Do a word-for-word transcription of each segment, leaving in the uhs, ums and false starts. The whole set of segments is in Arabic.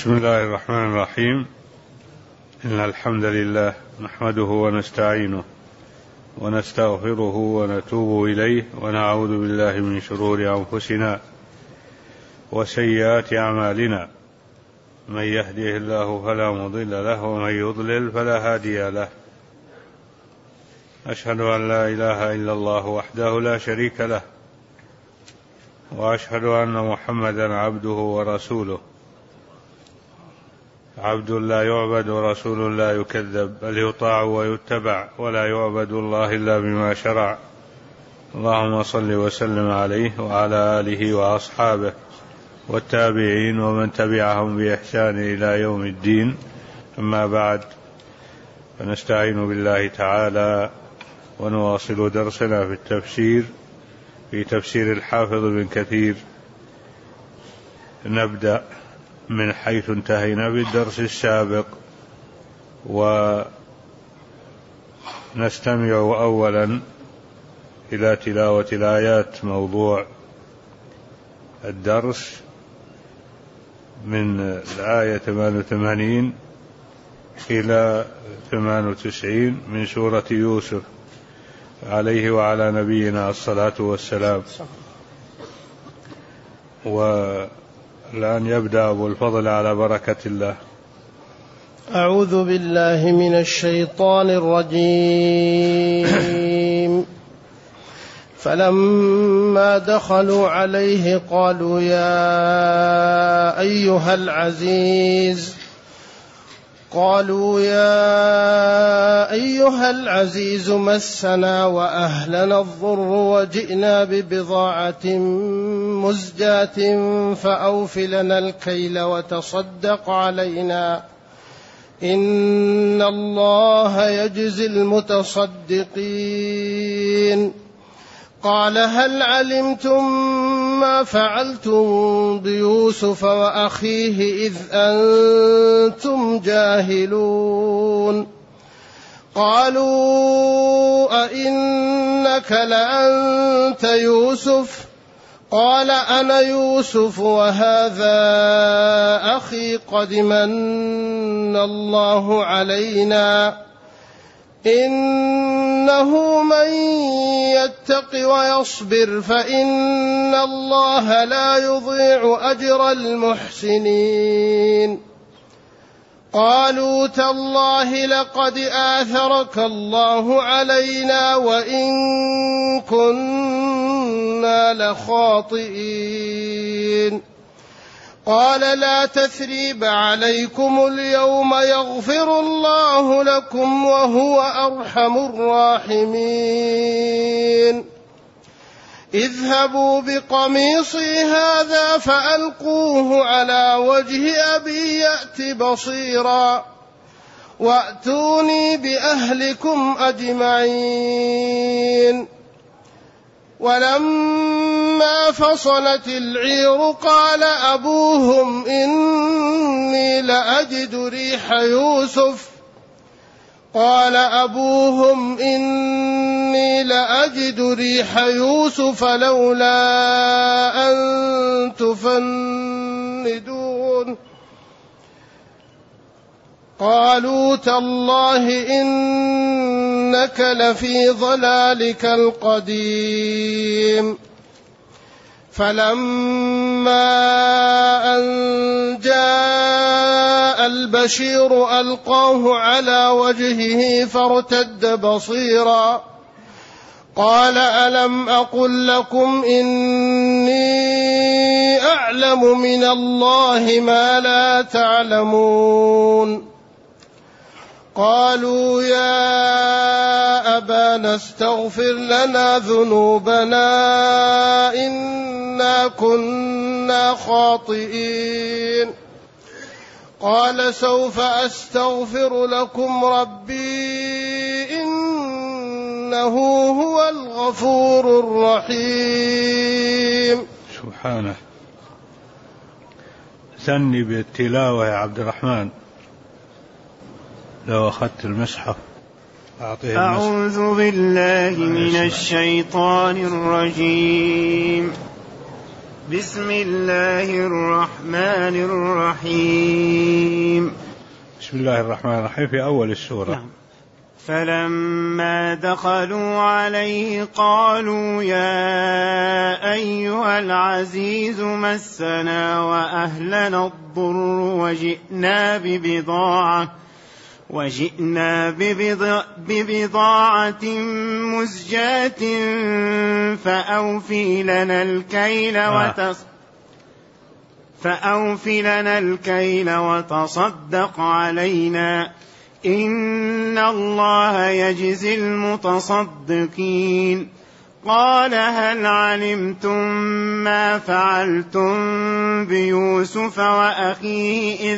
بسم الله الرحمن الرحيم. إن الحمد لله نحمده ونستعينه ونستغفره ونتوب إليه ونعوذ بالله من شرور أنفسنا وسيئات أعمالنا، من يهده الله فلا مضل له ومن يضلل فلا هادي له. أشهد أن لا إله إلا الله وحده لا شريك له، وأشهد أن محمدا عبده ورسوله، عبد لا يعبد ورسول لا يكذب، بل يطاع ويتبع، ولا يعبد الله إلا بما شرع. اللهم صل وسلم عليه وعلى آله وأصحابه والتابعين ومن تبعهم بإحسان إلى يوم الدين. أما بعد، فنستعين بالله تعالى ونواصل درسنا في التفسير في تفسير الحافظ بن كثير. نبدأ من حيث انتهينا بالدرس السابق، ونستمع أولا إلى تلاوة الآيات. موضوع الدرس من الآية ثمانية وثمانين إلى ثمانية وتسعين من سورة يوسف عليه وعلى نبينا الصلاة والسلام. والآن يبدأ أبو الفضل على بركة الله. أعوذ بالله من الشيطان الرجيم. فلما دخلوا عليه قالوا يا أيها العزيز قالوا يا أيها العزيز مسنا وأهلنا الضر وجئنا ببضاعة مزجاة فأوف لنا الكيل وتصدق علينا إن الله يجزي المتصدقين. قال هل علمتم ما فعلتم بيوسف وأخيه إذ أنتم جاهلون؟ قالوا أئنك لأنت يوسف؟ قال أنا يوسف وهذا أخي قد من الله علينا إنه من يتق ويصبر فإن الله لا يضيع أجر المحسنين. قالوا تالله لقد آثرك الله علينا وإن كنا لخاطئين. قال لا تثريب عليكم اليوم يغفر الله لكم وهو أرحم الراحمين. اذهبوا بقميصي هذا فألقوه على وجه أبي يأت بصيرا وأتوني بأهلكم أجمعين. ولما فصلت العير قال أبوهم إني لأجد ريح يوسف قال أبوهم إني لأجد ريح يوسف لولا أن تفندون. قالوا تالله إنك لفي ضلالك القديم. فلما أن جاء البشير ألقاه على وجهه فارتد بصيرا قال ألم أقل لكم إني أعلم من الله ما لا تعلمون؟ قالوا يا أبانا استغفر لنا ذنوبنا إنا كنا خاطئين. قال سوف أستغفر لكم ربي إنه هو الغفور الرحيم. سبحانه. ثني بالتلاوة يا عبد الرحمن، لو أخذت المصحف أعطيه. أعوذ بالله من الشيطان الرجيم. بسم الله الرحمن الرحيم. بسم الله الرحمن الرحيم في أول السورة. نعم. فلما دخلوا عليه قالوا يا أيها العزيز مسنا وأهلنا الضر وجئنا ببضاعة وجئنا ببضاعة مزجاة فأوفي لنا الكيل وتصدق فأوفي لنا الكيل وتصدق علينا إن الله يجزي المتصدقين. قال هل علمتم ما فعلتم بيوسف وأخيه إذ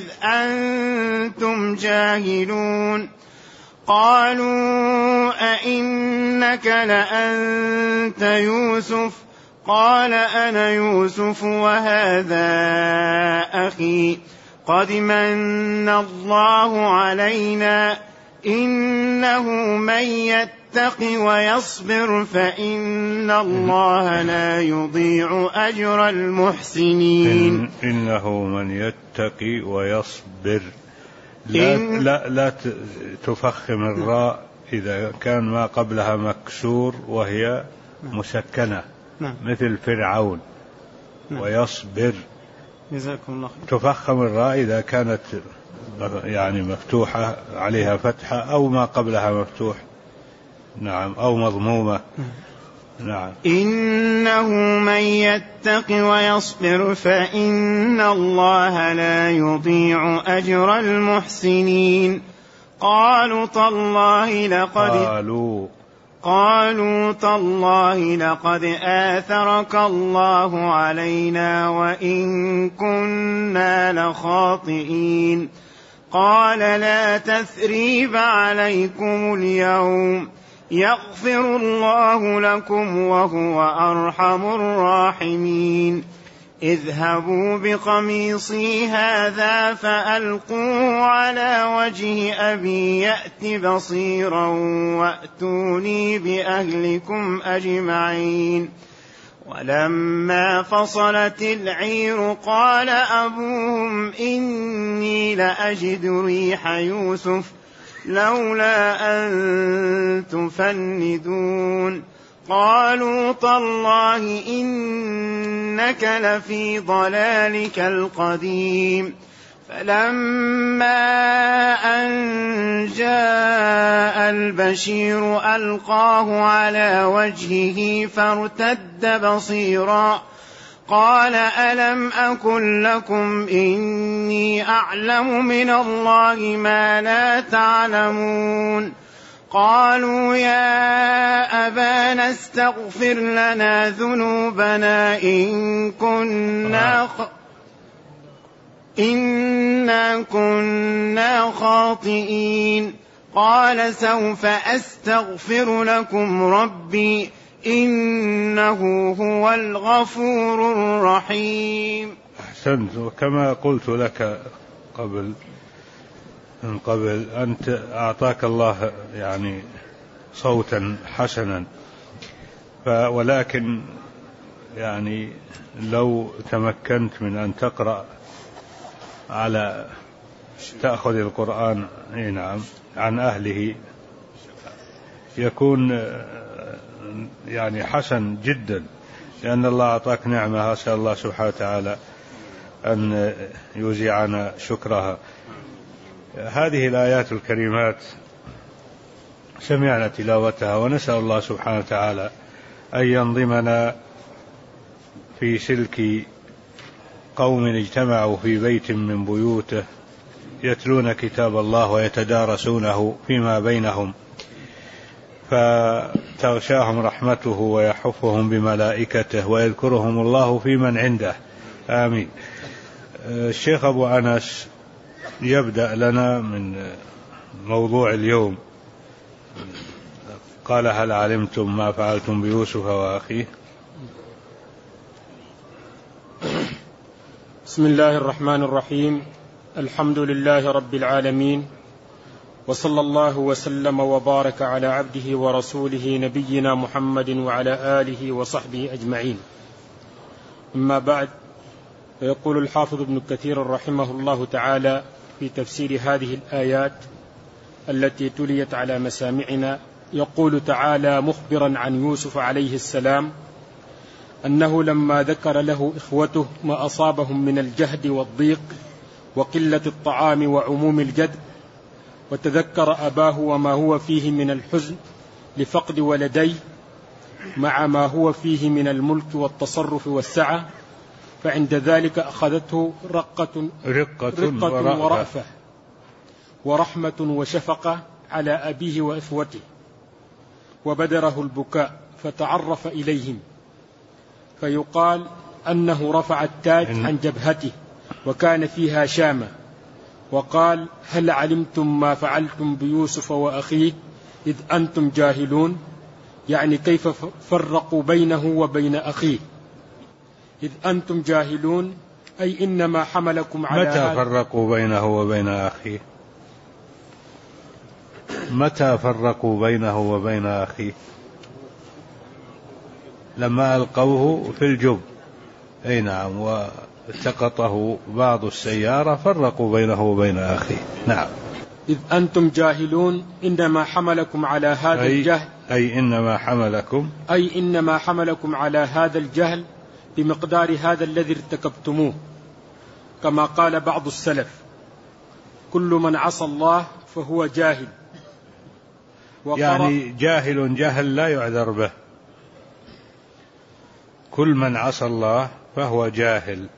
أنتم جاهلون؟ قالوا أئنك لأنت يوسف؟ قال أنا يوسف وهذا أخي قد من الله علينا إنه من يتق ويصبر فإن الله لا يضيع أجر المحسنين. إن إنه من يتقي ويصبر. لا, إن لا, لا تفخم الراء إذا كان ما قبلها مكسور وهي مسكنة مثل فرعون. ويصبر جزاكم الله خير. تفخم الراء إذا كانت يعني مفتوحة عليها فتحة أو ما قبلها مفتوح. نعم. أو مضمومة. نعم. إنه من يتق ويصبر فإن الله لا يضيع أجر المحسنين. قالوا تالله لقد قالوا قالوا تالله لقد آثرك الله علينا وإن كنا لخاطئين. قال لا تثريب عليكم اليوم يغفر الله لكم وهو أرحم الراحمين. اذهبوا بقميصي هذا فألقوه على وجه أبي يأت بصيرا وأتوني بأهلكم أجمعين. ولما فصلت العير قال أبوهم إني لأجد ريح يوسف لولا أن تفندون. قالوا تالله إنك لفي ضلالك القديم. فلما أن جاء البشير ألقاه على وجهه فارتد بصيرا قال ألم أقل لكم إني أعلم من الله ما لا تعلمون؟ قالوا يا أبانا استغفر لنا ذنوبنا إن كنا خ... إنا كنا خاطئين. قال سوف أستغفر لكم ربي إنه هو الغفور الرحيم. أحسنت. وكما قلت لك قبل من قبل أنت أعطاك الله يعني صوتا حسنا، ولكن يعني لو تمكنت من أن تقرأ على تأخذ القرآن نعم عن أهله يكون يعني حسن جدا، لأن الله أعطاك نعمة أسأل الله سبحانه وتعالى أن يوزعنا شكرها. هذه الآيات الكريمات سمعنا تلاوتها ونسأل الله سبحانه وتعالى أن ينظمنا في سلك قوم اجتمعوا في بيت من بيوته يتلون كتاب الله ويتدارسونه فيما بينهم فتغشاهم رحمته ويحفهم بملائكته ويذكرهم الله في من عنده. آمين. الشيخ أبو أنس يبدأ لنا من موضوع اليوم. قال هل علمتم ما فعلتم بيوسف وأخيه؟ بسم الله الرحمن الرحيم. الحمد لله رب العالمين، وصلى الله وسلم وبارك على عبده ورسوله نبينا محمد وعلى آله وصحبه أجمعين. أما بعد، فيقول الحافظ ابن كثير رحمه الله تعالى في تفسير هذه الآيات التي تليت على مسامعنا، يقول تعالى مخبرا عن يوسف عليه السلام أنه لما ذكر له إخوته ما أصابهم من الجهد والضيق وقلة الطعام وعموم الجد، وتذكر أباه وما هو فيه من الحزن لفقد ولديه مع ما هو فيه من الملك والتصرف والسعة، فعند ذلك أخذته رقة, رقة, رقة ورأفة ورحمة وشفقة على أبيه وإخوته، وبدره البكاء فتعرف إليهم، فيقال أنه رفع التاج عن جبهته وكان فيها شامة، وقال هل علمتم ما فعلتم بيوسف وأخيه إذ أنتم جاهلون، يعني كيف فرقوا بينه وبين أخيه إذ أنتم جاهلون، أي إنما حملكم على متى فرقوا بينه وبين أخيه؟ متى فرقوا بينه وبين أخيه؟ لما ألقوه في الجب، أي نعم، والتقطه بعض السيارة فرقوا بينه وبين أخيه. نعم. إذ أنتم جاهلون إنما حملكم على هذا أي الجهل أي إنما حملكم أي إنما حملكم على هذا الجهل بمقدار هذا الذي ارتكبتموه، كما قال بعض السلف كل من عصى الله فهو جاهل، يعني جاهل جهل لا يعذر به، كل من عصى الله فهو جاهل،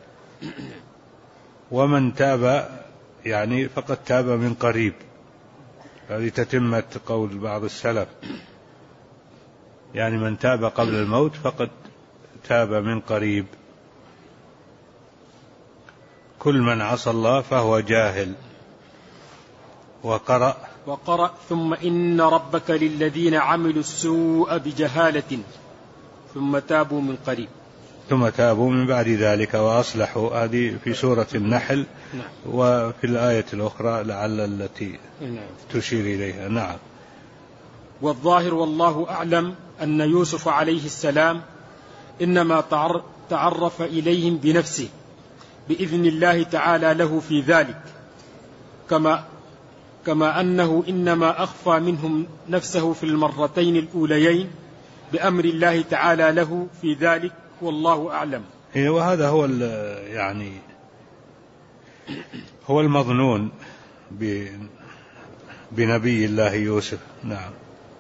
ومن تاب يعني فقد تاب من قريب، هذه تتمة قول بعض السلف، يعني من تاب قبل الموت فقد تاب من قريب. كل من عصى الله فهو جاهل. وقرأ وقرأ ثم إن ربك للذين عملوا السوء بجهالة ثم تابوا من قريب ثم تابوا من بعد ذلك وأصلحوا، هذه في سورة النحل. نعم. وفي الآية الأخرى لعل التي نعم. تشير إليها. نعم. والظاهر والله أعلم أن يوسف عليه السلام إنما تعرف إليهم بنفسه بإذن الله تعالى له في ذلك، كما كما أنه إنما أخفى منهم نفسه في المرتين الأوليين بأمر الله تعالى له في ذلك، والله أعلم. وهذا هو يعني هو المظنون بنبي الله يوسف. نعم.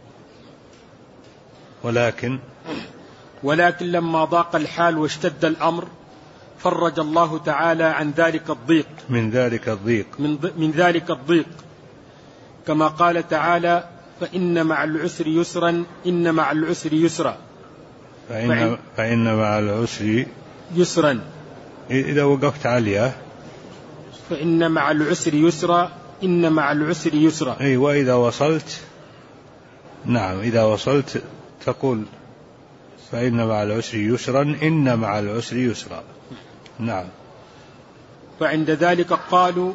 ولكن ولكن لما ضاق الحال واشتد الأمر فرج الله تعالى عن ذلك الضيق من ذلك الضيق من, من ذلك الضيق كما قال تعالى فإن مع العسر يسرا إن مع العسر يسرا فإن, فإن, فإن مع العسر يسرا إذا وقفت عليها فإن مع العسر يسرا إن مع العسر يسرا. أي وإذا وصلت نعم إذا وصلت تقول فإن مع العسر يسرا إن مع العسر يسرا. نعم. فعند ذلك قالوا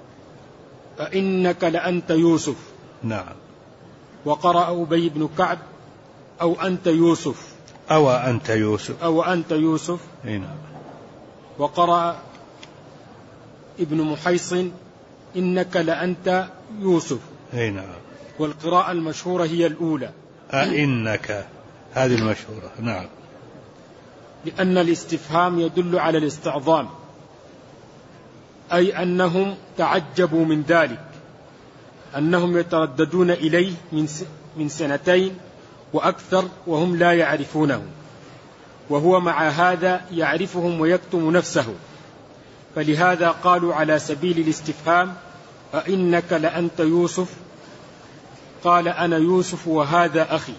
أئنك لأنت يوسف. نعم. وقرأ أبي بن كعب أو أنت يوسف أو أنت يوسف أو أنت يوسف. نعم. وقرأ ابن محيصن إنك لأنت يوسف. نعم. والقراءة المشهورة هي الأولى أئنك، هذه المشهورة. نعم. لأن الاستفهام يدل على الاستعظام، أي أنهم تعجبوا من ذلك، أنهم يترددون إليه من سنتين وأكثر وهم لا يعرفونه، وهو مع هذا يعرفهم ويكتم نفسه، فلهذا قالوا على سبيل الاستفهام أئنك لأنت يوسف، قال أنا يوسف وهذا أخي.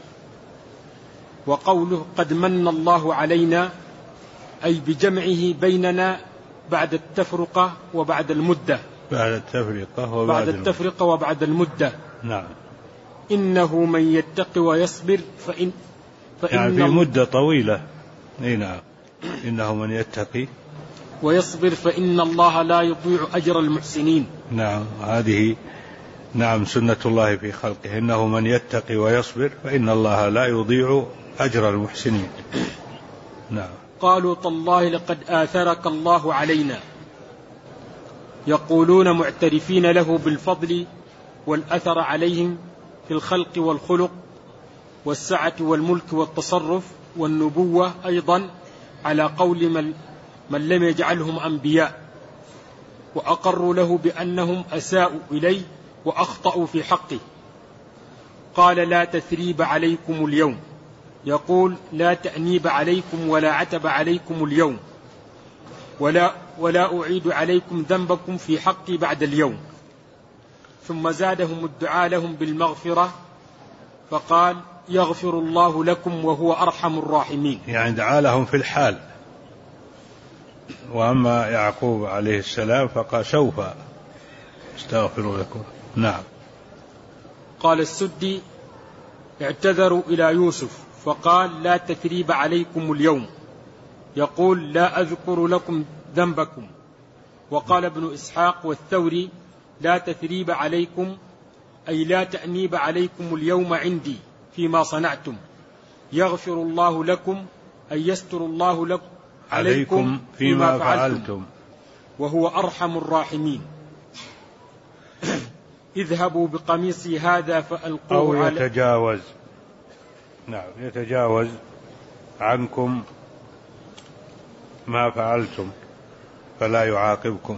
وقوله قد من الله علينا أي بجمعه بيننا بعد التفرقة وبعد المدة بعد التفرقة وبعد بعد التفرقة وبعد المدة. نعم. إنه من يتق ويصبر فإن, فإن يعني في مدة طويلة. نعم. إنه من يتقي ويصبر فإن الله لا يضيع أجر المحسنين. نعم. هذه نعم سنة الله في خلقه، إنه من يتقي ويصبر فإن الله لا يضيع أجر المحسنين. نعم. قالوا تالله لقد آثرك الله علينا، يقولون معترفين له بالفضل والأثر عليهم في الخلق والخلق والسعة والملك والتصرف والنبوة، أيضا على قول من, من لم يجعلهم أنبياء، وأقروا له بأنهم أساءوا إليه وأخطأوا في حقه. قال لا تثريب عليكم اليوم، يقول لا تأنيب عليكم ولا عتب عليكم اليوم، ولا, ولا أعيد عليكم ذنبكم في حقي بعد اليوم. ثم زادهم الدعاء لهم بالمغفرة فقال يغفر الله لكم وهو أرحم الراحمين. يعني دعا لهم في الحال. وأما يعقوب عليه السلام فقال سوف استغفر لكم. نعم. قال السدي اعتذروا إلى يوسف فقال لا تثريب عليكم اليوم، يقول لا أذكر لكم ذنبكم. وقال ابن إسحاق والثوري لا تثريب عليكم أي لا تأنيب عليكم اليوم عندي فيما صنعتم، يغفر الله لكم أي يستر الله لكم عليكم فيما فعلتم وهو أرحم الراحمين. اذهبوا بقميصي هذا فألقوه أو على يتجاوز. نعم يتجاوز عنكم ما فعلتم فلا يعاقبكم.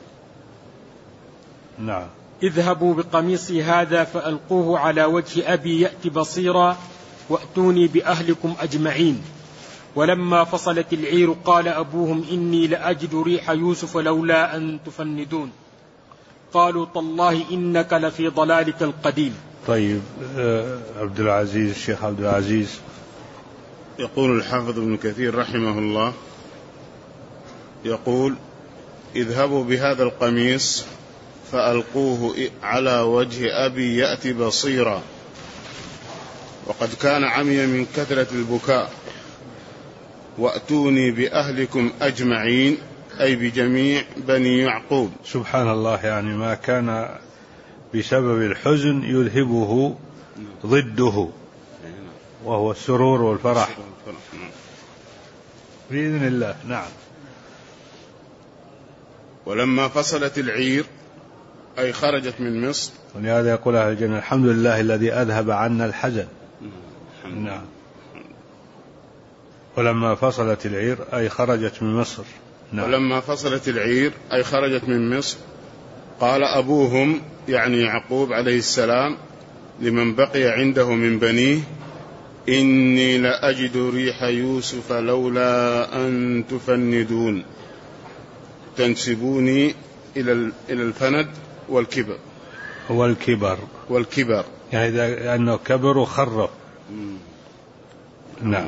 نعم. اذهبوا بقميصي هذا فألقوه على وجه أبي يأتي بصيرا وأتوني بأهلكم أجمعين. ولما فصلت العير قال أبوهم إني لأجد ريح يوسف لولا أن تفندون. قالوا تالله إنك لفي ضلالك القديم. طيب عبد العزيز، الشيخ عبد العزيز. يقول الحافظ ابن كثير رحمه الله، يقول اذهبوا بهذا القميص فألقوه على وجه أبي يأتي بصيرا، وقد كان عمي من كثرة البكاء، وأتوني بأهلكم أجمعين أي بجميع بني يعقوب. سبحان الله، يعني ما كان بسبب الحزن يذهبه ضده وهو السرور والفرح بإذن الله. نعم. ولما فصلت العير أي خرجت من مصر، ولهذا يقول أهل الجنة الحمد لله الذي أذهب عنا الحزن. نعم. ولما فصلت العير أي خرجت من مصر. نعم. ولما فصلت العير أي خرجت من مصر قال أبوهم يعني يعقوب عليه السلام لمن بقي عنده من بنيه إني لأجد ريح يوسف لولا أن تفندون، تنسبوني إلى الفند والكبر. والكبر والكبر يعني لأنه كبر وخرف. نعم.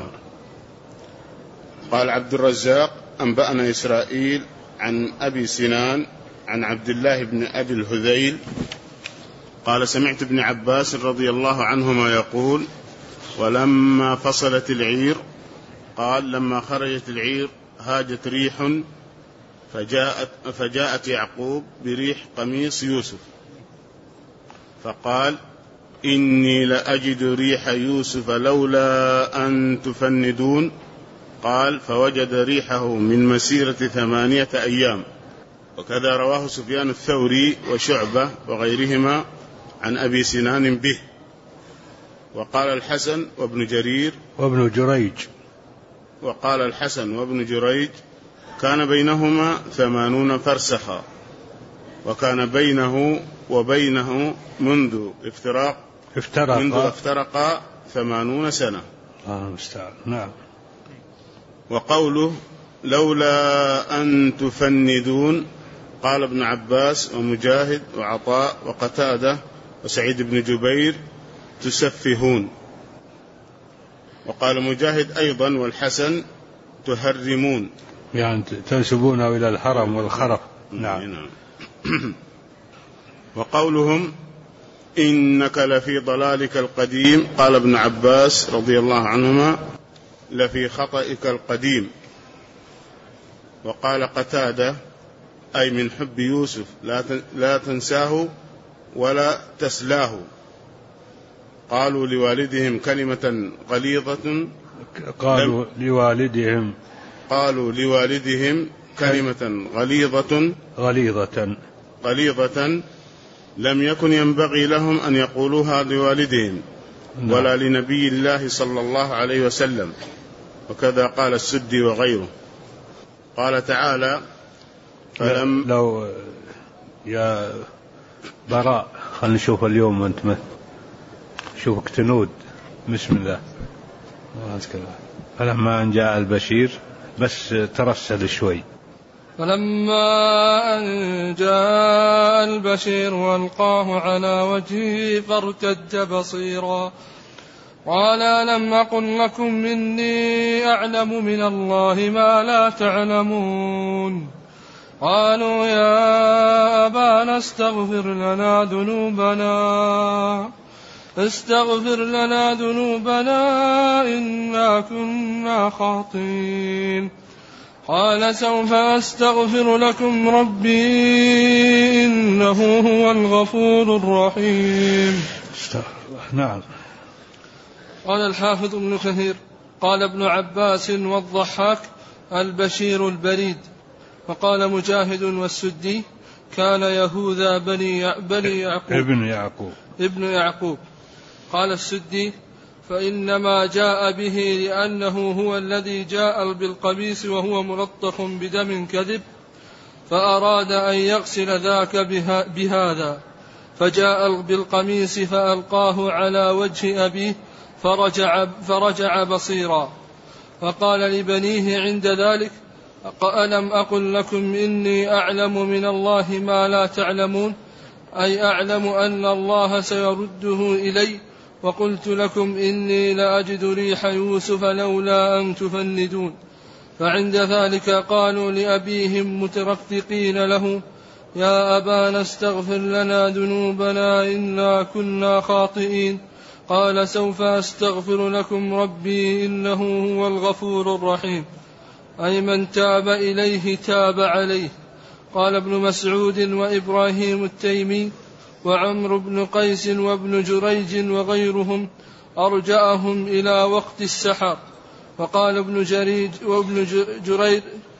قال عبد الرزاق أنبأنا إسرائيل عن أبي سنان عن عبد الله بن أبي الهذيل قال سمعت ابن عباس رضي الله عنهما يقول ولما فصلت العير، قال لما خرجت العير هاجت ريح فجاءت, فجاءت يعقوب بريح قميص يوسف فقال إني لأجد ريح يوسف لولا أن تفندون. قال فوجد ريحه من مسيرة ثمانية أيام. وكذا رواه سفيان الثوري وشعبة وغيرهما عن أبي سنان به. وقال الحسن وابن جرير وابن جريج وقال الحسن وابن جريج كان بينهما ثمانون فرسخا، وكان بينه وبينه منذ افتراق افترق منذ افترقا ثمانون سنة. آه مستعان. نعم. وقوله لولا أن تفندون قال ابن عباس ومجاهد وعطاء وقتادة وسعيد بن جبير تسفهون. وقال مجاهد أيضا والحسن تهرمون، يعني تنسبونه إلى الهرم والخرف. نعم. وقولهم إنك لفي ضلالك القديم قال ابن عباس رضي الله عنهما لفي خطئك القديم. وقال قتادة أي من حب يوسف لا تنساه ولا تسلاه. قالوا لوالدهم كلمة غليظة قالوا لوالدهم قالوا لوالدهم كلمة غليظة غليظة غليظة لم يكن ينبغي لهم أن يقولوها لوالدهم ولا لنبي الله صلى الله عليه وسلم، وكذا قال السدي وغيره. قال تعالى: فلم لو يا براء خلينا نشوف اليوم أنت شوفك تنود. بسم الله. فلما أن جاء البشير، بس ترسل شوي. فلما أن جاء البشير وألقاه على وجهه فارتد بصيرا قال: ألم أقل لكم إني أعلم من الله ما لا تعلمون. قالوا: يا أبانا استغفر لنا ذنوبنا استغفر لنا ذنوبنا إنا كنا خاطئين. قال: سوف أستغفر لكم ربي إنه هو الغفور الرحيم. نعم. قال الحافظ ابن كثير: قال ابن عباس والضحاك: البشير البريد. وقال مجاهد والسدي: كان يهوذا بني, بني يعقوب ابن يعقوب ابن يعقوب. قال السدي: فإنما جاء به لأنه هو الذي جاء بالقميص وهو ملطخ بدم كذب، فأراد أن يغسل ذاك بهذا، فجاء بالقميص فألقاه على وجه أبيه فرجع, فرجع بصيرا. فقال لبنيه عند ذلك: ألم أقل لكم إني أعلم من الله ما لا تعلمون، أي أعلم أن الله سيرده إلي، وقلت لكم إني لأجد ريح يوسف لولا أن تفندون. فعند ذلك قالوا لأبيهم مترفقين له: يا أبانا استغفر لنا ذنوبنا إنا كنا خاطئين. قال: سوف أستغفر لكم ربي إنه هو الغفور الرحيم، أي من تاب إليه تاب عليه. قال ابن مسعود وإبراهيم التيمي وعمرو بن قيس وابن جريج وغيرهم أرجعهم إلى وقت السحر. وقال ابن جريج وابن جرير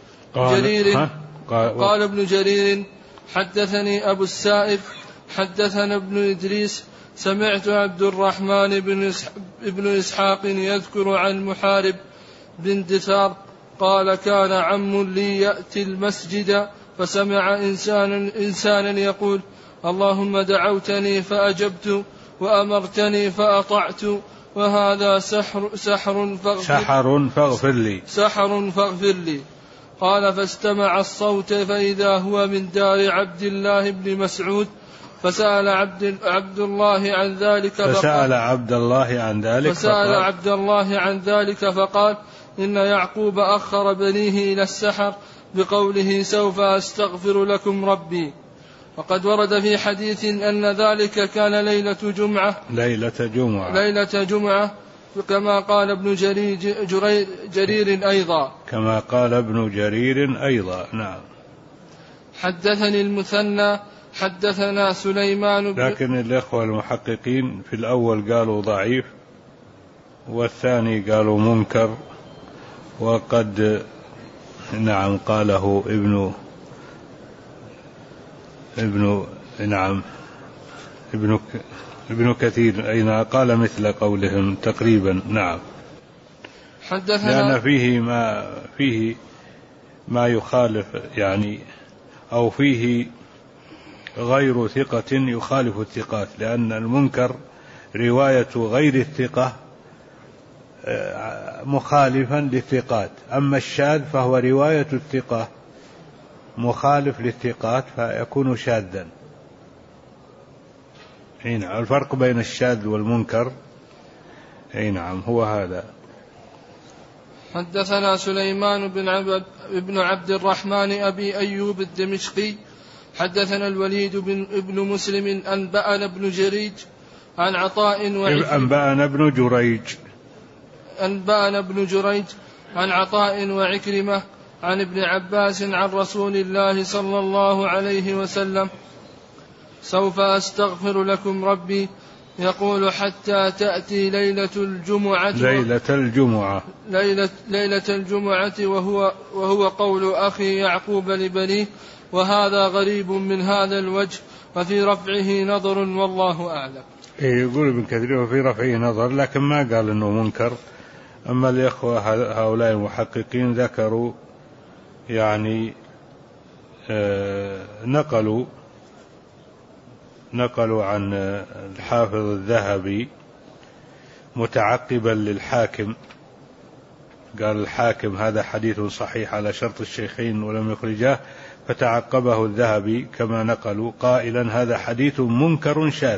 جرير قال, قال ابن جرير: حدثني أبو السائب حدثنا ابن إدريس سمعت عبد الرحمن بن إسحاق يذكر عن محارب بن دثار قال: كان عم لي يأتي المسجد فسمع إنسانا, إنسانا يقول: اللهم دعوتني فأجبت وأمرتني فأطعت وهذا سحر, سحر, فاغفر, سحر فاغفر لي سحر فاغفر لي. قال: فاستمع الصوت فإذا هو من دار عبد الله بن مسعود، فسأل عبد, عبد الله عن ذلك فسأل عبد الله عن ذلك فسأل عبد الله عن ذلك فقال: إن يعقوب أخر بنيه إلى السحر بقوله: سوف أستغفر لكم ربي. وقد ورد في حديث أن ذلك كان ليلة جمعة ليلة جمعة ليلة جمعة كما قال ابن جرير, جرير, جرير أيضا كما قال ابن جرير أيضا. نعم. حدثني المثنى حدثنا سليمان بن لكن الإخوة المحققين في الأول قالوا ضعيف والثاني قالوا منكر، وقد نعم قاله ابن ابن نعم ابن ابن كثير أين قال مثل قولهم تقريبا. نعم. حدثنا لأن فيه ما فيه ما يخالف يعني أو فيه غير ثقة يخالف الثقات، لأن المنكر رواية غير الثقة مخالفا للثقات، أما الشاذ فهو رواية الثقة مخالف للثقات فيكون شاذا. نعم. الفرق بين الشاذ والمنكر نعم هو هذا. حدثنا سليمان بن عبد, بن عبد الرحمن أبي أيوب الدمشقي حدثنا الوليد بن ابن مسلم أنبأنا ابن جريج عن عطاء أنبأنا ابن جريج أنبأنا ابن جريج عن عطاء وعكرمة عن ابن عباس عن رسول الله صلى الله عليه وسلم: سوف أستغفر لكم ربي يقول حتى تأتي ليلة الجمعة ليلة الجمعة ليلة, ليلة الجمعة وهو, وهو قول أخي يعقوب لبنيه، وهذا غريب من هذا الوجه، وفي رفعه نظر والله أعلم. يقول ابن كثير وفي رفعه نظر، لكن ما قال أنه منكر. أما الإخوة هؤلاء المحققين ذكروا يعني آه نقلوا نقلوا عن الحافظ الذهبي متعقبا للحاكم، قال الحاكم هذا حديث صحيح على شرط الشيخين ولم يخرجاه، فتعقبه الذهبي كما نقلوا قائلا هذا حديث منكر شاذ،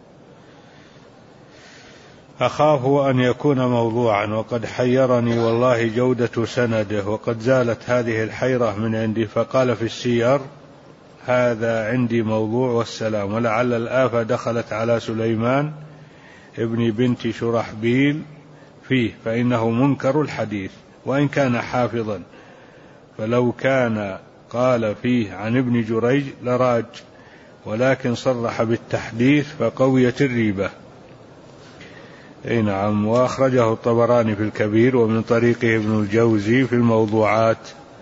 أخاف أن يكون موضوعا، وقد حيرني والله جودة سنده، وقد زالت هذه الحيرة من عندي. فقال في السير هذا عندي موضوع والسلام، ولعل الآفة دخلت على سليمان ابن بنت شرحبيل فيه، فإنه منكر الحديث وإن كان حافظا، فلو كان قال فيه عن ابن جريج لراج، ولكن صرح بالتحديث فقويت الريبة. اي نعم. وأخرجه الطبراني في الكبير ومن طريقه ابن الجوزي في الموضوعات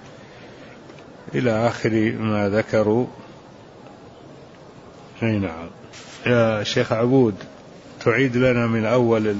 إلى آخر ما ذكروا. اي نعم. يا شيخ عبود تعيد لنا من أول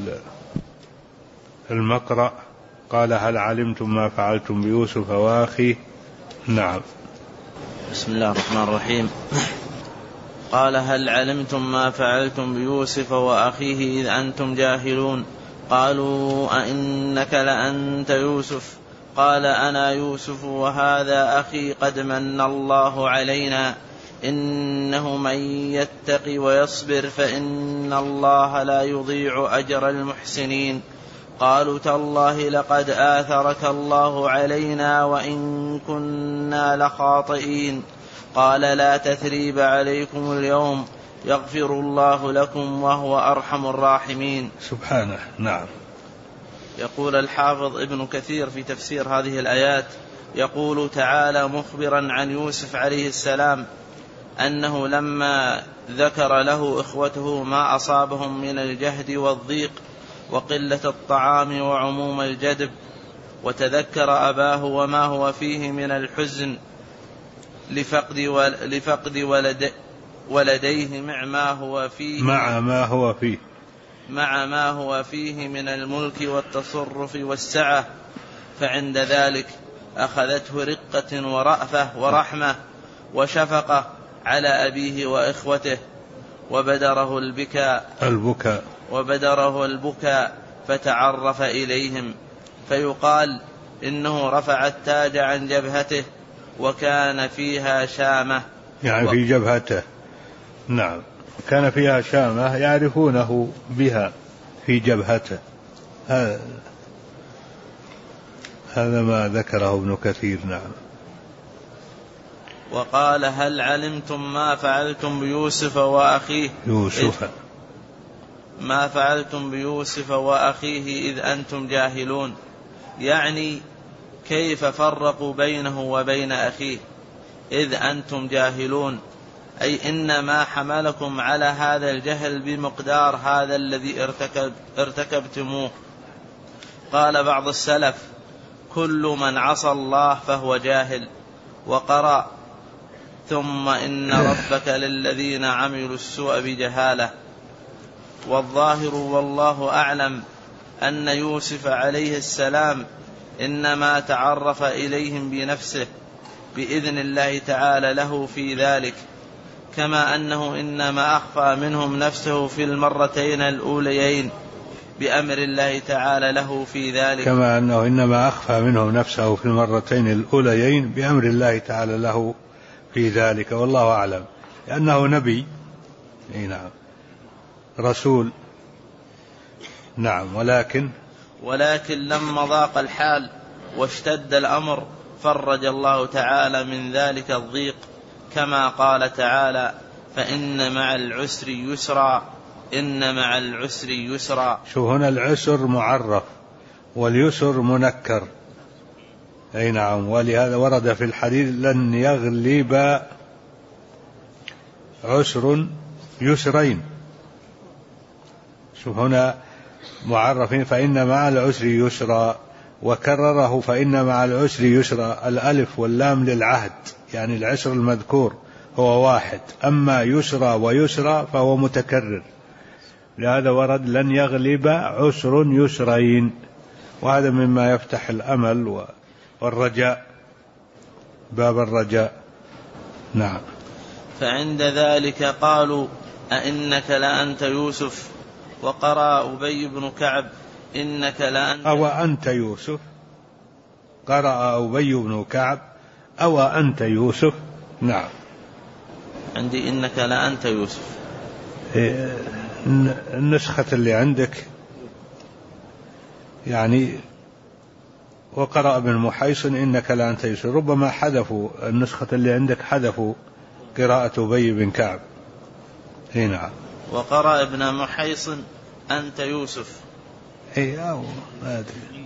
المقرأ. قال هل علمتم ما فعلتم بيوسف وأخيه؟ نعم. بسم الله الرحمن الرحيم. قال هل علمتم ما فعلتم بيوسف وأخيه إذ أنتم جاهلون؟ قالوا أئنك لأنت يوسف؟ قال أنا يوسف وهذا أخي قد من الله علينا، إنه من يتق ويصبر فإن الله لا يضيع أجر المحسنين. قالوا تالله لقد آثرك الله علينا وإن كنا لخاطئين. قال لا تثريب عليكم اليوم يغفر الله لكم وهو أرحم الراحمين. سبحانه. نعم. يقول الحافظ ابن كثير في تفسير هذه الآيات، يقول تعالى مخبرا عن يوسف عليه السلام أنه لما ذكر له إخوته ما أصابهم من الجهد والضيق وقلة الطعام وعموم الجدب، وتذكر أباه وما هو فيه من الحزن لفقد, لفقد ولد ولديه مع ما هو فيه مع ما هو فيه مع ما هو فيه من الملك والتصرف والسعة، فعند ذلك أخذته رقة ورأفة ورحمة وشفقة على أبيه وإخوته، وبدره البكاء البكاء وبدره البكاء فتعرف إليهم، فيقال إنه رفع التاج عن جبهته وكان فيها شامة، يعني في جبهته. نعم. كان فيها شامة يعرفونه بها في جبهته. هذا هذا ما ذكره ابن كثير. نعم. وقال هل علمتم ما فعلتم بيوسف وأخيه يوسف ما فعلتم بيوسف وأخيه إذ أنتم جاهلون، يعني كيف فرقوا بينه وبين أخيه إذ أنتم جاهلون، أي إنما حملكم على هذا الجهل بمقدار هذا الذي ارتكب ارتكبتموه. قال بعض السلف كل من عصى الله فهو جاهل. وقرأ ثم إن ربك للذين عملوا السوء بجهالة. والظاهر والله أعلم أن يوسف عليه السلام إنما تعرف إليهم بنفسه بإذن الله تعالى له في ذلك، كما أنه إنما أخفى منهم نفسه في المرتين الأوليين بأمر الله تعالى له في ذلك كما أنه إنما أخفى منهم نفسه في المرتين الأوليين بأمر الله تعالى له في ذلك، والله أعلم، لأنه نبي. نعم. رسول. نعم. ولكن ولكن لما ضاق الحال واشتد الأمر فرج الله تعالى من ذلك الضيق، كما قال تعالى فإن مع العسر يسرا إن مع العسر يسرا. شو هنا العسر معرف واليسر منكر. أي نعم. ولهذا ورد في الحديث لن يغلب عسر يسرين. شوف هنا معرفين فإن مع العسر يسرا، وكرره فإن مع العسر يسرا، الألف واللام للعهد، يعني العسر المذكور هو واحد، أما يسرا ويسرا فهو متكرر، لهذا ورد لن يغلب عسر يسرين، وهذا مما يفتح الأمل والرجاء، باب الرجاء. نعم. فعند ذلك قالوا أئنك لأنت يوسف، وقرأ أبي بن كعب إنك لأنت أو أنت يوسف، قرأ أبي بن كعب أو أنت يوسف. نعم. عندي إنك لأنت يوسف. النسخة اللي عندك يعني وقرأ ابن محيصن إنك لأنت يوسف، ربما حذفوا النسخة اللي عندك، حذفوا قراءة أبي بن كعب. هنا وقرأ ابن محيصن أنت يوسف. اي أو ما أدري.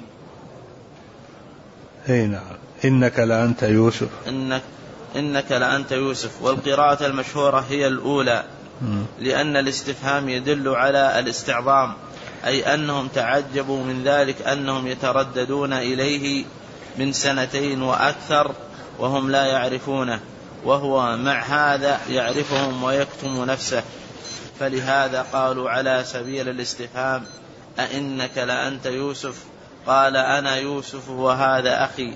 هنا إنك لأنت يوسف، إنك إنك لأنت يوسف. والقراءة المشهورة هي الأولى، لأن الاستفهام يدل على الاستعظام، أي أنهم تعجبوا من ذلك أنهم يترددون إليه من سنتين وأكثر وهم لا يعرفونه، وهو مع هذا يعرفهم ويكتم نفسه، فلهذا قالوا على سبيل الاستفهام أئنك لأنت يوسف، قال أنا يوسف وهذا أخي.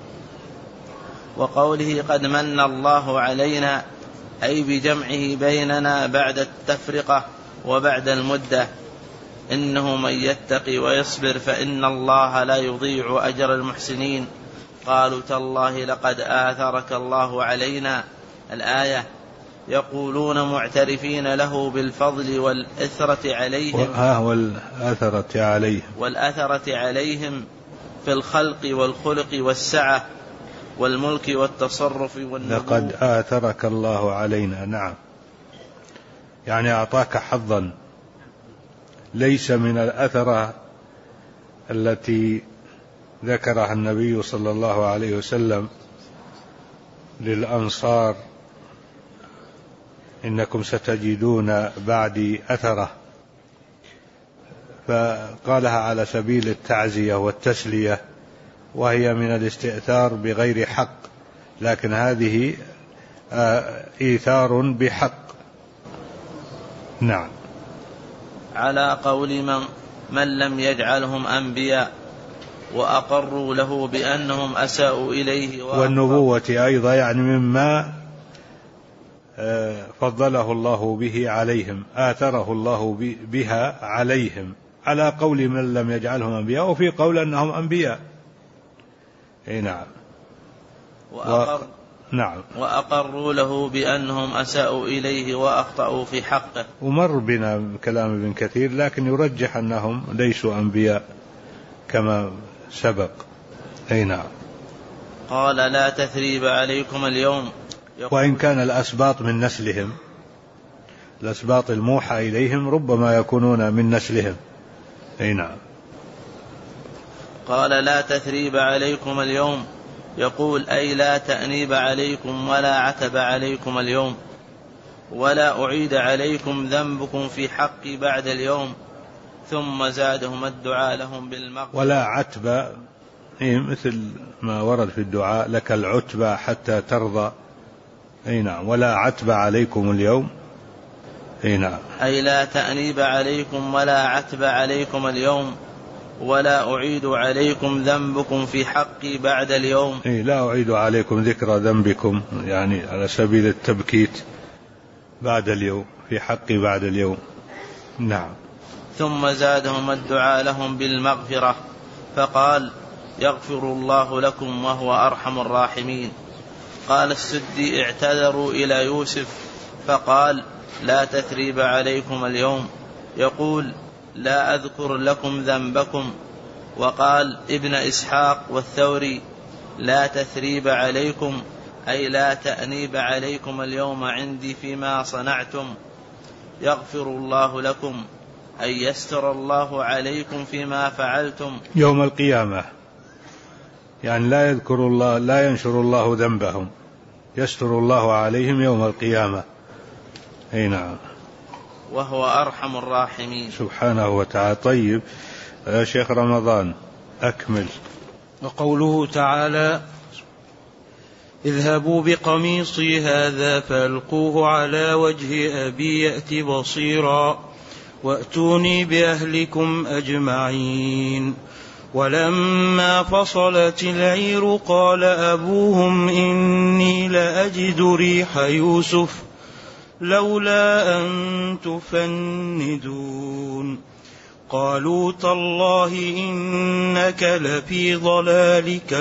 وقوله قد من الله علينا، أي بجمعه بيننا بعد التفرقة وبعد المدة، إنه من يتقي ويصبر فإن الله لا يضيع أجر المحسنين. قالوا تالله لقد آثرك الله علينا، الآية. يقولون معترفين له بالفضل والأثرة عليهم والأثرة عليهم والأثرة عليهم في الخلق والخلق والسعة والملك والتصرف والنبوة. لقد آثرك الله علينا. نعم، يعني أعطاك حظا ليس من الأثرة التي ذكرها النبي صلى الله عليه وسلم للأنصار إنكم ستجدون بعدي أثرة، فقالها على سبيل التعزية والتسلية، وهي من الاستئثار بغير حق، لكن هذه إيثار بحق. نعم. على قول من, من لم يجعلهم أنبياء، وأقروا له بأنهم أساءوا إليه، والنبوة أيضا يعني مما فضله الله به عليهم، آثره الله بها عليهم، على قول من لم يجعلهم أنبياء، وفي قول أنهم أنبياء. اي نعم. وأقر... و... نعم. وأقروا له بأنهم أساءوا إليه وأخطأوا في حقه. ومر بنا كلام ابن كثير، لكن يرجح أنهم ليسوا أنبياء كما سبق. اي نعم. قال لا تثريب عليكم اليوم، وإن كان الأسباط من نسلهم، الأسباط الموحى إليهم ربما يكونون من نسلهم. اي نعم. قال لا تثريب عليكم اليوم، يقول أي لا تأنيب عليكم ولا عتب عليكم اليوم، ولا أعيد عليكم ذنبكم في حقي بعد اليوم. ثم زادهم الدعاء لهم بالمغفرة. ولا عتب، إيه مثل ما ورد في الدعاء لك العتبى حتى ترضى. اي نعم. ولا عتب عليكم اليوم. اي نعم. أي لا تأنيب عليكم ولا عتب عليكم اليوم، ولا أعيد عليكم ذنبكم في حقي بعد اليوم. اي لا أعيد عليكم ذكر ذنبكم، يعني على سبيل التبكيت بعد اليوم، في حقي بعد اليوم. نعم. ثم زادهم الدعاء لهم بالمغفرة، فقال يغفر الله لكم وهو أرحم الراحمين. قال السدي اعتذروا إلى يوسف فقال لا تثريب عليكم اليوم، يقول لا أذكر لكم ذنبكم. وقال ابن إسحاق والثوري لا تثريب عليكم، أي لا تأنيب عليكم اليوم عندي فيما صنعتم، يغفر الله لكم، أي يستر الله عليكم فيما فعلتم يوم القيامة، يعني لا يذكر الله، لا ينشر الله ذنبهم، يستر الله عليهم يوم القيامة. اي نعم. وهو أرحم الراحمين سبحانه وتعالى. طيب يا شيخ رمضان أكمل. وقوله تعالى اذهبوا بقميصي هذا فألقوه على وجه أبي يأت بصيرا وأتوني بأهلكم أجمعين. ولما فصلت العير قال أبوهم إني لأجد ريح يوسف لولا أن تفندون قالوا تالله إنك لفي ضلالك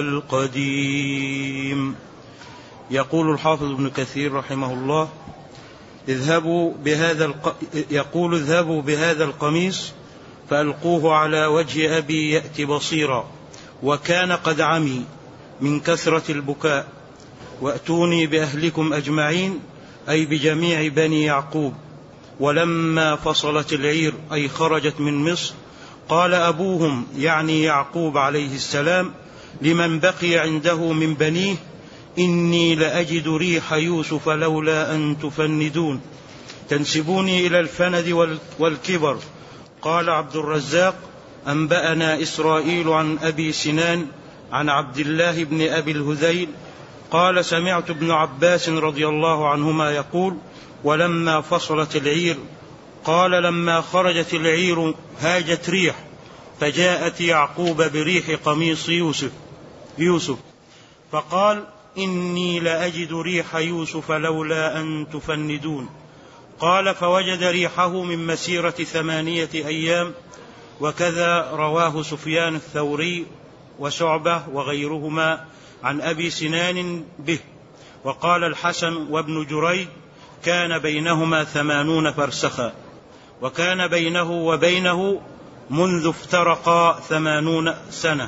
القديم. يقول الحافظ ابن كثير رحمه الله اذهبوا بهذا الق... يقول اذهبوا بهذا القميص فألقوه على وجه أبي يأت بصيرا وكان قد عمي من كثرة البكاء وأتوني بأهلكم أجمعين أي بجميع بني يعقوب. ولما فصلت العير أي خرجت من مصر قال أبوهم يعني يعقوب عليه السلام لمن بقي عنده من بنيه إني لأجد ريح يوسف لولا أن تفندون تنسبوني إلى الفند والكبر. قال عبد الرزاق أنبأنا إسرائيل عن أبي سنان عن عبد الله بن أبي الهذيل قال سمعت ابن عباس رضي الله عنهما يقول ولما فصلت العير قال لما خرجت العير هاجت ريح فجاءت يعقوب بريح قميص يوسف يوسف فقال إني لأجد ريح يوسف لولا أن تفندون. قال فوجد ريحه من مسيرة ثمانية أيام. وكذا رواه سفيان الثوري وشعبة وغيرهما عن أبي سنان به. وقال الحسن وابن جريج كان بينهما ثمانون فرسخا وكان بينه وبينه منذ افترقا ثمانون سنة.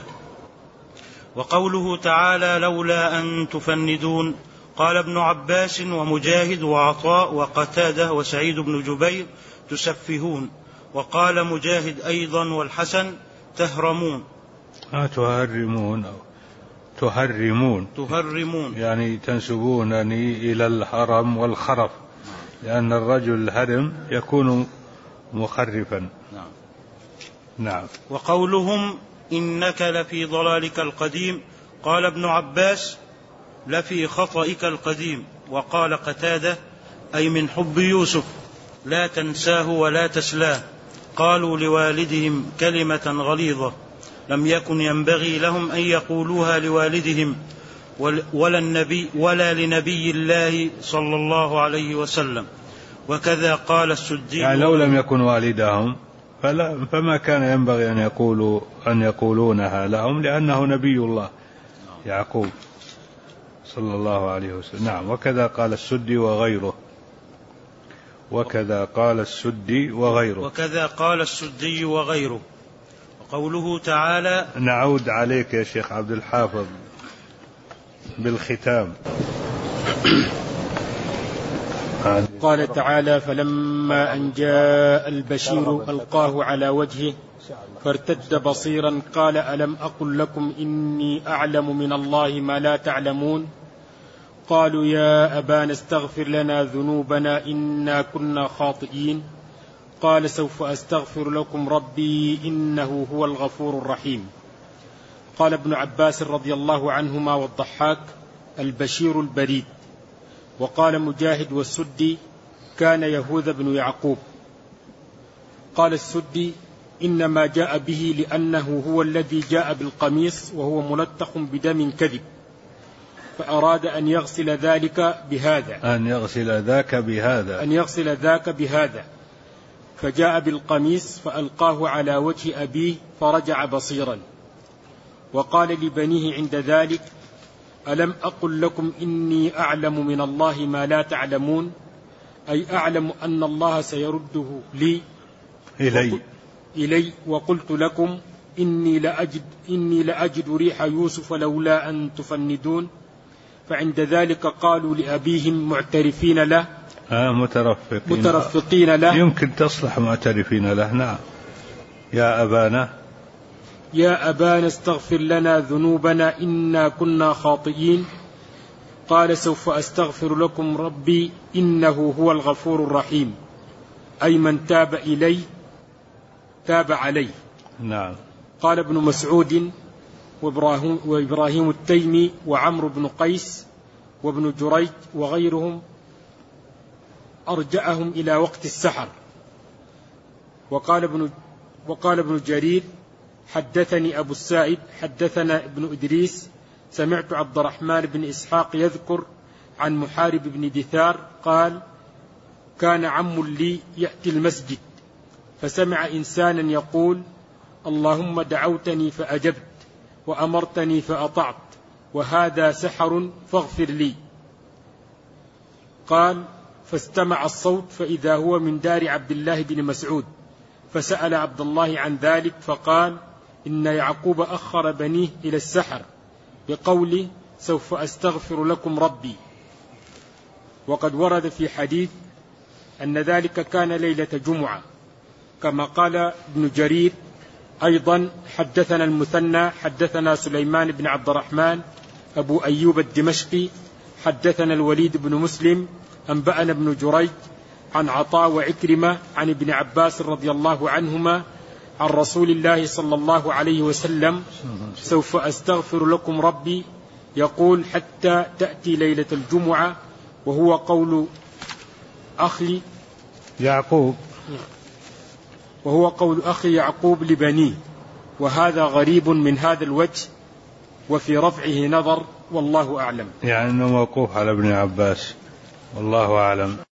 وقوله تعالى لولا أن تفندون قال ابن عباس ومجاهد وعطاء وقتادة وسعيد بن جبير تسفهون. وقال مجاهد أيضا والحسن تهرمون آه تهرمون أو تهرمون تهرمون يعني تنسبونني إلى الهرم والخرف لأن الرجل الهرم يكون مخرفا. نعم. نعم. وقولهم إنك لفي ضلالك القديم قال ابن عباس لفي خطئك القديم. وقال قتادة أي من حب يوسف لا تنساه ولا تسلاه. قالوا لوالدهم كلمة غليظة لم يكن ينبغي لهم أن يقولوها لوالدهم ولا, النبي ولا لنبي الله صلى الله عليه وسلم. وكذا قال السدي يعني لو لم يكن والدهم فلا فما كان ينبغي أن يقولوا أن يقولونها لهم لأنه نبي الله يعقوب صلى الله عليه وسلم. نعم. وكذا قال السدي وغيره وكذا قال السدي وغيره وكذا قال السدي وغيره. وقوله تعالى نعود عليك يا شيخ عبد الحافظ بالختام. قال تعالى فلما أن جاء البشير ألقاه على وجهه فارتد بصيرا قال ألم أقل لكم إني أعلم من الله ما لا تعلمون قالوا يا أبانا استغفر لنا ذنوبنا إنا كنا خاطئين قال سوف أستغفر لكم ربي إنه هو الغفور الرحيم. قال ابن عباس رضي الله عنهما والضحاك البشير البريد. وقال مجاهد والسدي كان يهوذا بن يعقوب. قال السدي إنما جاء به لأنه هو الذي جاء بالقميص وهو ملطخ بدم كذب فأراد أن يغسل ذلك بهذا أن يغسل ذاك بهذا أن يغسل ذاك بهذا فجاء بالقميص فألقاه على وجه أبيه فرجع بصيرا. وقال لبنيه عند ذلك ألم أقل لكم إني أعلم من الله ما لا تعلمون أي أعلم أن الله سيرده لي إلي إلي وقلت لكم إني لأجد, إني لأجد ريح يوسف لولا أن تفندون. فعند ذلك قالوا لأبيهم معترفين له آه مترفقين, مترفقين له يمكن تصلح معترفين له. نعم. يا أبانا يا أبانا استغفر لنا ذنوبنا إنا كنا خاطئين قال سوف أستغفر لكم ربي إنه هو الغفور الرحيم. أي من تاب إلي تاب علي. نعم. قال ابن مسعود وإبراهيم, وإبراهيم التيمي وعمرو بن قيس وابن جريج وغيرهم أرجعهم إلى وقت السحر. وقال ابن, وقال ابن جرير حدثني أبو السائب حدثنا ابن إدريس سمعت عبد الرحمن بن إسحاق يذكر عن محارب بن دثار قال كان عم لي يأتي المسجد فسمع إنسانا يقول اللهم دعوتني فأجبت وأمرتني فأطعت وهذا سحر فاغفر لي. قال فاستمع الصوت فإذا هو من دار عبد الله بن مسعود فسأل عبد الله عن ذلك فقال إن يعقوب أخر بنيه إلى السحر بقوله سوف أستغفر لكم ربي. وقد ورد في حديث أن ذلك كان ليلة جمعة كما قال ابن جرير أيضا حدثنا المثنى حدثنا سليمان بن عبد الرحمن أبو أيوب الدمشقي حدثنا الوليد بن مسلم أنبأنا ابن جريج عن عطاء وعكرمة عن ابن عباس رضي الله عنهما عن رسول الله صلى الله عليه وسلم سوف أستغفر لكم ربي يقول حتى تأتي ليلة الجمعة وهو قول أخي يعقوب وهو قول أخي يعقوب لبنيه. وهذا غريب من هذا الوجه وفي رفعه نظر والله أعلم. يعني أنه موقوف على ابن عباس والله أعلم.